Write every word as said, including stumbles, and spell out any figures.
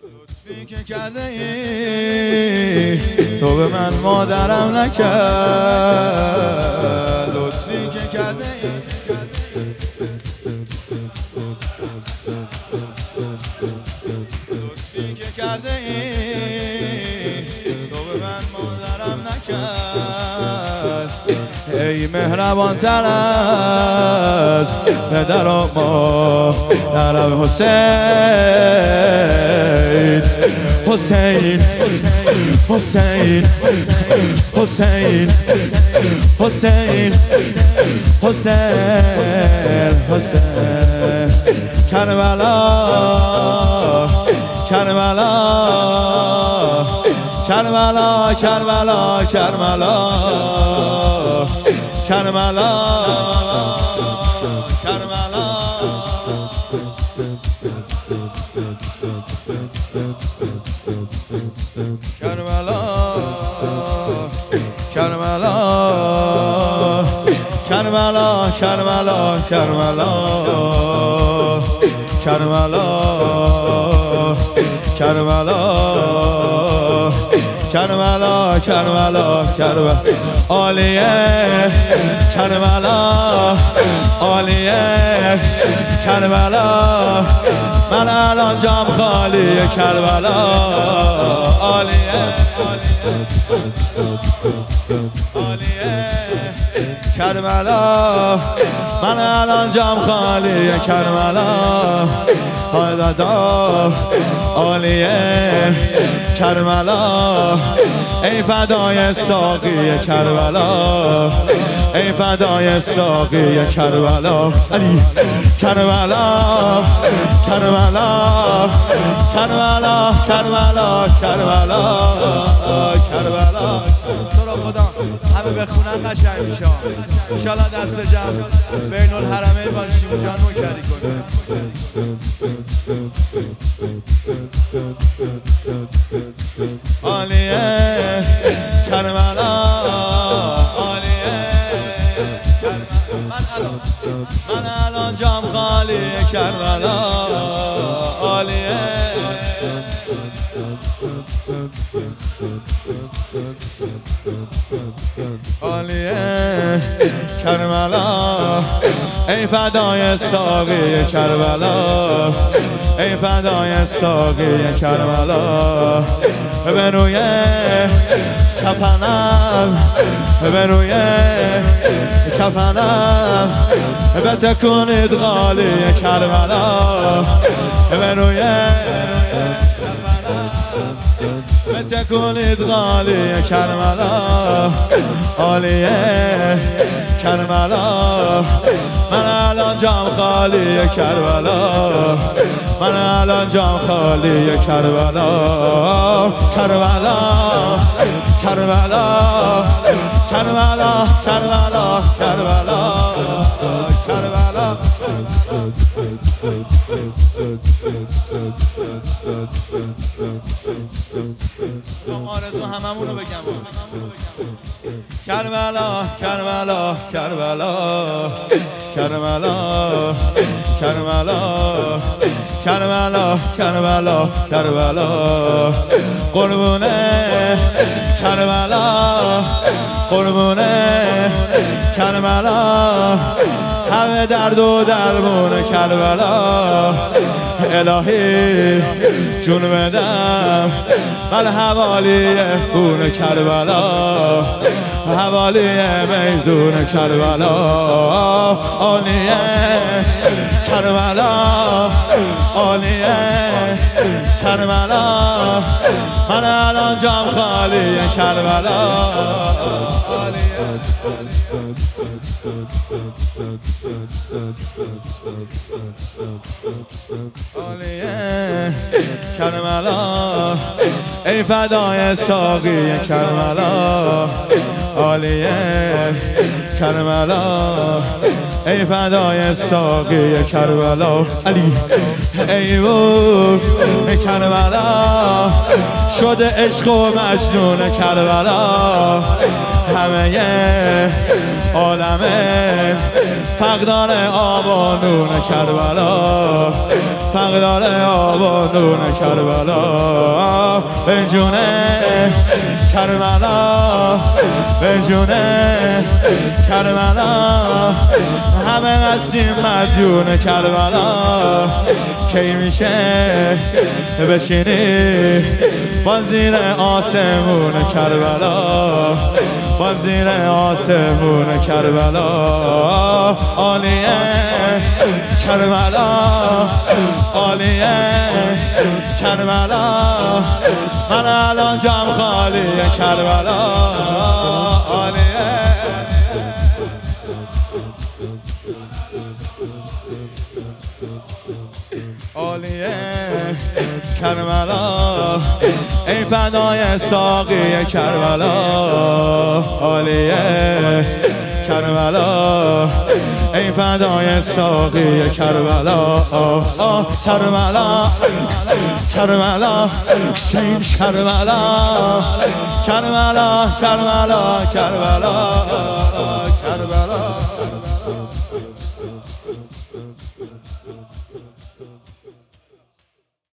لطفی که کرده ای تو به من مادرم نکرد، لطفی که کرده ای لطفی که کرده ای تو به من مادرم نکرد. ای مهربان تر از پدر و مادرم حسین، حسین حسین حسین حسین حسین حسین کربلا کربلا کربلا کربلا کربلا کربلا کربلا کربلا کربلا کربلا کربلا کربلا کربلا کربلا کربلا کربلا کربلا عالیه کربلا عالیه کربلا من الان جام خالی کربلا عالیه عالیه کربلا من الان جام خالی کربلا های دادا عالیه کربلا ای فدای ساقی کربلا ای فدای ساقی کربلا علی کربلا کربلا کربلا کربلا کربلا کربلا تو رو خدا همه بخونن قشنگ میشه ان شاء الله دست جمع بین الحرمین باشیم جان نوکری کنیم. عالیه کربلا عالیه من الان من الان جام خالی کربلا عالیه عالیه کربلا ای فدای ساقی کربلا ای فدای ساقی کربلا به روی کفنم به روی کفنم بتکنید غالی کربلا به روی بتکنید غالی کربلا عالیه کربلا من الان جام خالی کربلا من الان جام خالی کربلا کربلا کربلا کربلا کربلا کربلا کربلا آرزو هممونو بگم کربلا کربلا کربلا کربلا کربلا کربلا کربلا کربلا قربونه کربلا قربونه کربلا همه درد و درمون کربلا الهی جون بدم من حوالی خون کربلا حوالی میدون کربلا عالیه کربلا عالیه کربلا من الان جام خالی کربلا عالیه کربلا ای فدای ساقی کربلا عالیه کربلا ای فدای ساقی کربلا علی ای بو کربلا شده عشق و مجنون کربلا همه عالم فقدان آب و نون کربلا فقدان آب و نون کربلا به جونه کربلا به جونه کربلا همه هستیم مدیون کربلا کی میشه بشینی با زیر آسمون کربلا با زیر آسمون کربلا عالیه کربلا عالیه کربلا من الان جام خالیه کربلا عالیه عالیه کربلا ای فدای ساقی کربلا عالیه کربلا ای فدای ساقی کربلا کربلا کربلا حسین کربلا کربلا کربلا کربلا کربلا